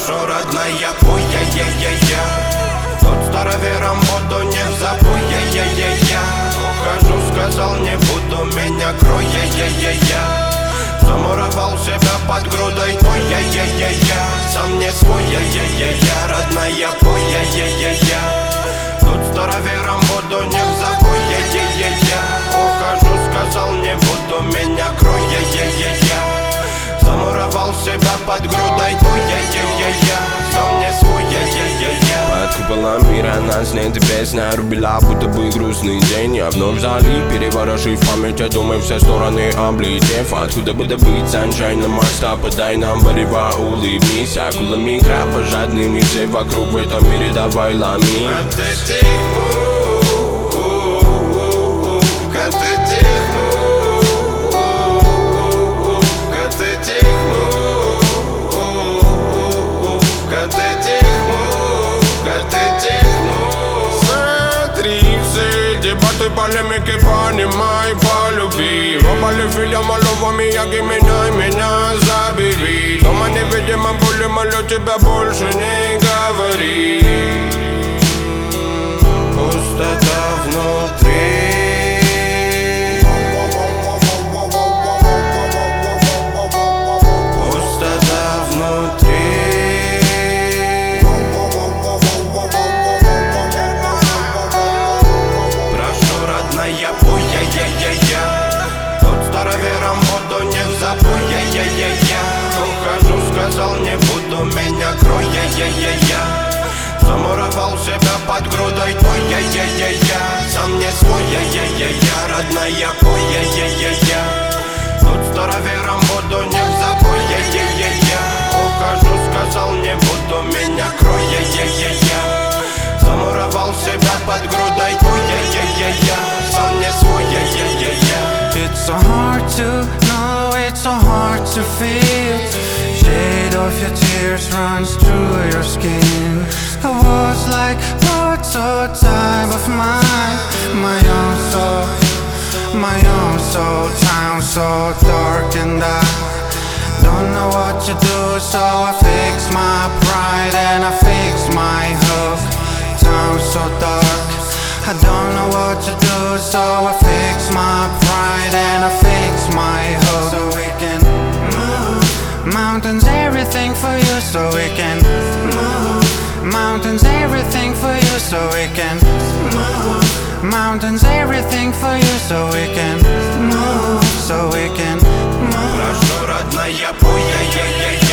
Прошу, родная, пой, я. Тот старовером буду, не забудь, я. Ухожу, сказал, не буду, меня крой, я. Замуровал себя под грудой твой, я. Сам не свой, я. Родная, пой, я. Тут старовером буду, не забудь, я. Ухожу, сказал, не буду, меня крой, я. Замуровал себя под грудой твой, я. Сам не свой, я. Под куполом мира нас нет, песня рубила, будто бы грустный день. Я вновь залип, переворошив память, я думаю, все стороны облетев. Откуда бы добыть sunshine моста, подай нам варева, улыбнись. Акулами кровожадными, все вокруг в этом мире, давай ломи. Дебаты, полемики, понимай, полюби. Оба фильм, малого Мияги, меня забери. Дома невидимо боли, молю тебя больше не говори. Пустота внутри. Пустота внутри. Я пой, я. Тот старовером буду, не забудь, я. Ухожу, сказал, не буду, меня крой, я. Замуровал себя под грудой твой, я. Сам не свой, я. Родная, пой, я. Тут старовером буду, не забудь, я. Ухожу, сказал, не буду, меня крой, я. Замуровал себя под грудой твой, я. Сам не свой, я. It's so hard to know, it's so hard to feel. Shade of your tears runs through your skin. I was like lots of time of mine. My own soul, town so dark, and I don't know what to do, so I fix my pride and I fix my hook. Town so dark, I don't know what to do, so I fix my pride and I fix my hook. So we can move mountains, everything for you, so we can move mountains, everything for you, so we can move mountains, everything for you, so we can move, so we can move. Прошу, родная, пой, я.